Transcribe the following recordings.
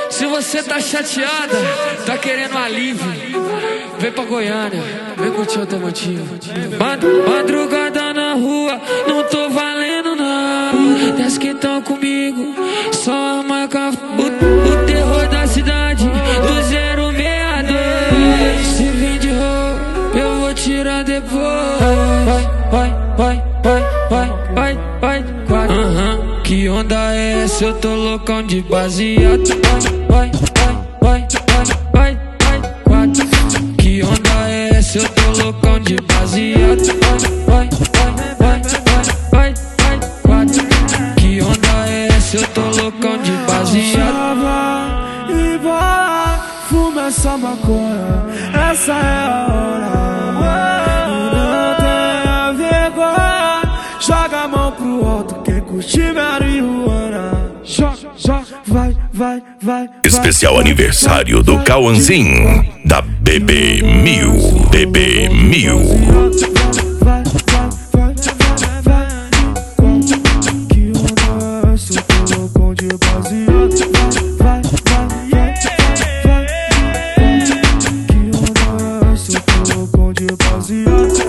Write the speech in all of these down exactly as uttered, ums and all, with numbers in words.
Se você tá chateada, tá querendo alívio, vem pra Goiânia, vem curtir o automotivo. Madrugada na rua, não tô valendo nada. Desce que tão comigo, só a marca. O, o terror da cidade, do zero seis dois. Se vir de roupa, eu vou tirar depois. Vai, vai, vai, vai, vai, vai, vai. Uhum. Que onda é essa? Eu tô loucão de baseado. Vai, vai, vai, vai, vai, vai, quatro. Que onda é essa? Eu tô loucão de baseado. Vai, vai, vai, vai, vai, vai, quatro. Que onda é essa? Eu tô loucão de baseado. E vai, fuma essa maconha, essa é a hora. Não tenha vergonha, joga a mão pro alto, quem curtir marihuana. Joga, joga, vai, vai, vai. Especial vai, aniversário vai, do vai, Cauãzinho, da B B mil, B B mil. Vai, vai, vai, vai, vai, que onda é essa? Eu tô loucão de baseado. Vai, vai, vai, vai, que onda é essa? Eu tô loucão de baseado.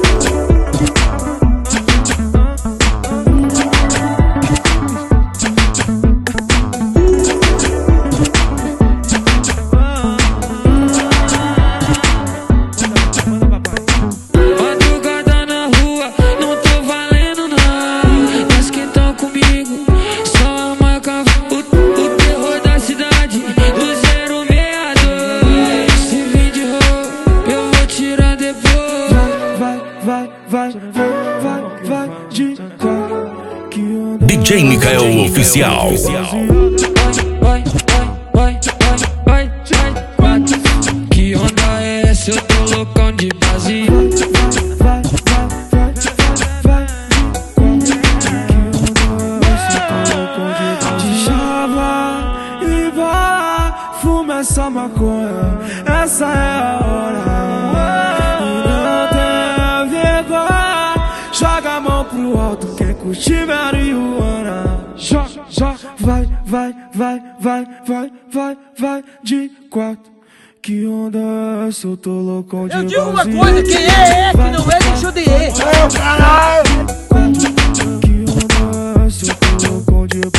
Vai, vai, vai, vai, de quatro. Que onda D J Mikael Oficial. Vai, vai, vai, vai, vai, quatro. Que onda é essa? Eu tô loucão de base. Vai, vai, vai, vai, vai, que onda é essa? Eu tô loucão de base. Chava e vai, fuma essa maconha, essa é a hora. Joga a mão pro alto, quem curtir marihuana. Joga, joga, vai, vai, vai, vai, vai, vai, vai, de quatro. Que onda é essa? Eu tô loucão de Eu digo uma vazio. coisa, quem é é, que não é, deixa eu de é. Que onda é essa? Eu tô loucão de